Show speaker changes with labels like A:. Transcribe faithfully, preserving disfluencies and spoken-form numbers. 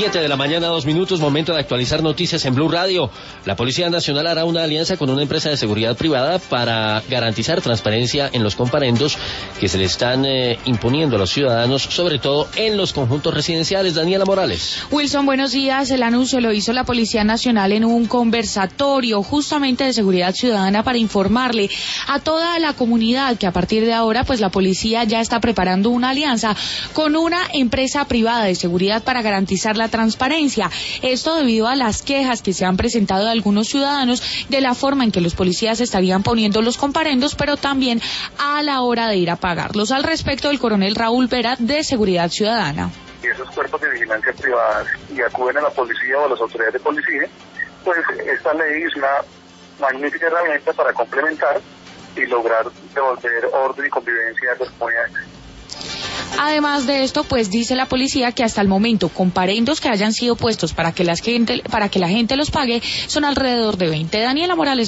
A: Siete de la mañana, dos minutos, momento de actualizar noticias en Blue Radio. La Policía Nacional hará una alianza con una empresa de seguridad privada para garantizar transparencia en los comparendos que se le están eh, imponiendo a los ciudadanos, sobre todo en los conjuntos residenciales. Daniela Morales.
B: Wilson, buenos días. El anuncio lo hizo la Policía Nacional en un conversatorio justamente de seguridad ciudadana para informarle a toda la comunidad que a partir de ahora pues la policía ya está preparando una alianza con una empresa privada de seguridad para garantizar la transparencia. Esto debido a las quejas que se han presentado de algunos ciudadanos de la forma en que los policías estarían poniendo los comparendos, pero también a la hora de ir a pagarlos. Al respecto, el coronel Raúl Vera, de Seguridad Ciudadana.
C: Y esos cuerpos de vigilancia privadas y acuden a la policía o a las autoridades de policía, pues esta ley es una magnífica herramienta para complementar y lograr devolver orden y convivencia a las comunidades.
B: Además de esto, pues dice la policía que hasta el momento comparendos que hayan sido puestos para que la gente, para que la gente los pague son alrededor de veinte. Daniela Morales.